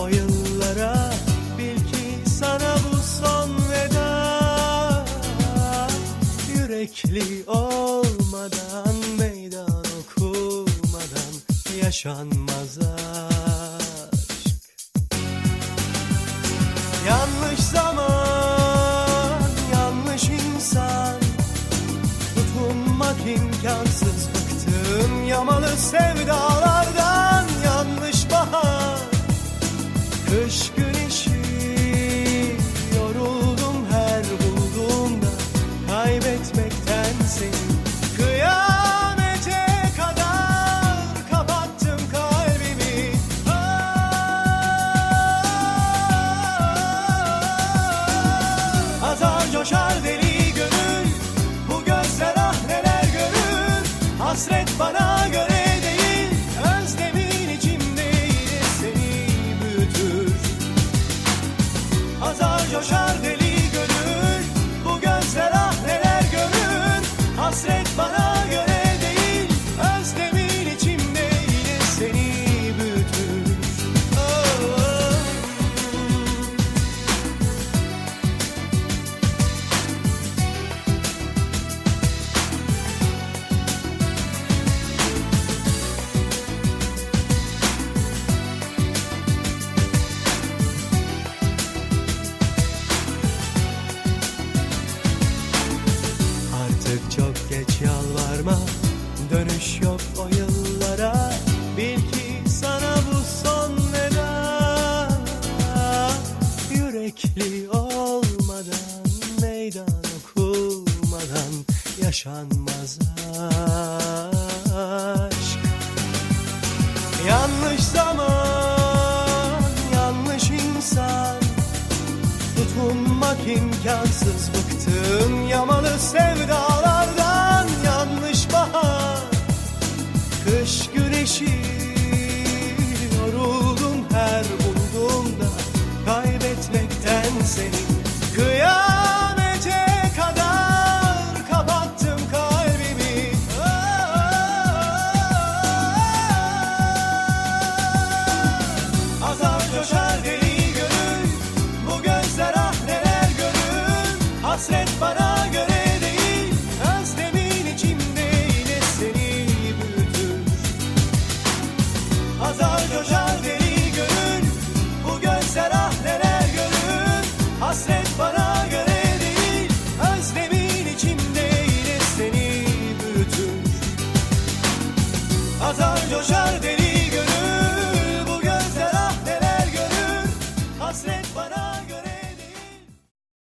o yıllara, bil ki sana bu son veda. Yürekli olmadan, meydan okumadan yaşanmaz aşk. Yanlış zaman, yanlış insan, tutunmak imkansız, bıktım yamalı sevdalardan. Yanlış bahar, kış güneşi, yoruldum her bulduğumda kaybetmekten seni. Kıyamete kadar kapattım kalbimi. Atar coşar deli gönül, bu gözler ah neler görür. Hasret bana göre değil, özlemin içimde yine seni büyütür. Atar coşar deli gönül, bu gözler ah neler görür. Hasret bana göre değil, özlemin içimde yine seni büyütür. Oh, oh. Artık çok geç, yalvarma, dönüş yok o yıllara. Bil ki sana bu son veda. Yürekli olmadan, meydan okumadan yaşanmaz aşk. Yanlış zaman, yanlış insan, tutunmak imkansız, bıktım yamalı sevdalardan. Yanlış bahar, kış güneşi, yoruldum her bulduğumda kaybetmekten seni. Kıyamete kadar kapattım kalbimi. Atar coşar deli gönül, bu gözler ah neler görür. Hasret bana göre değil, özlemin içimde yine seni büyütür. Atar coşar deli gönül, bu gözler ah neler görür. Hasret bana göre değil, özlemin içimde yine seni büyütür. Atar coşar deli